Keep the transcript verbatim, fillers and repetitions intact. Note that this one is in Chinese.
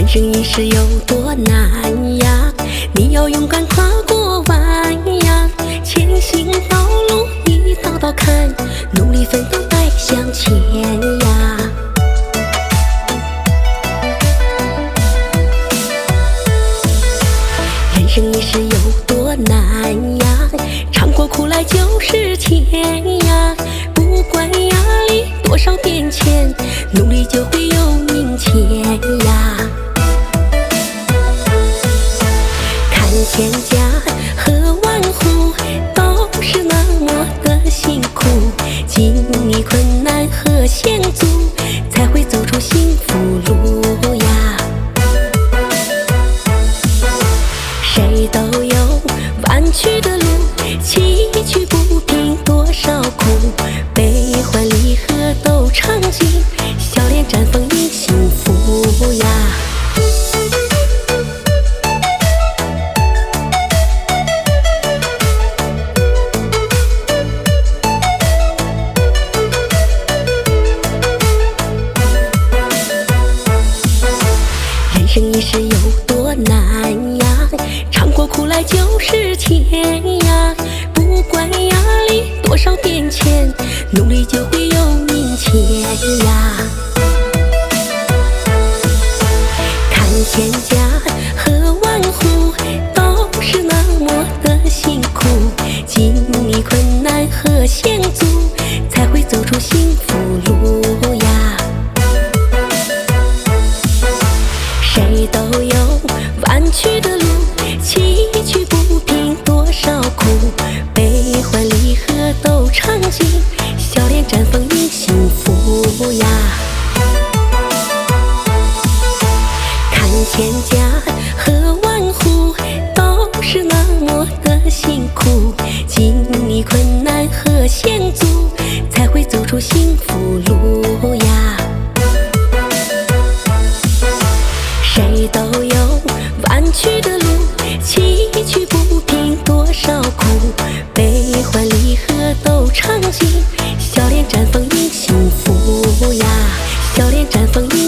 人生一世有多难呀，你要勇敢跨过弯呀，前行道路一道道看，努力奋斗带向前呀。人生一世有多难呀，尝过苦来就是甜呀，不管压力多少变迁，努力就会有明天呀。看千家和万户都是那么的辛苦，经历困难和险阻，才会走出幸福路呀。谁都有弯曲的路，崎岖不平多少苦，悲欢离合都尝尽，笑脸绽放迎幸福呀。人生一世有多难呀，尝过苦来就是甜呀，不管压力多少变迁，努力就会有明天呀。看千家和万户都是那么的辛苦，经历困难和险阻，才会走出幸福路呀。谁都有弯曲的路，崎岖不平多少苦，悲欢离合都尝尽，笑脸绽放迎幸福呀。看千家和万户都是那么的辛苦，经历困难和险阻，才会走出幸福路呀。谁都有弯曲的路，崎岖不平多少苦，悲欢离合都尝尽，笑脸绽放迎幸福呀，笑脸绽放迎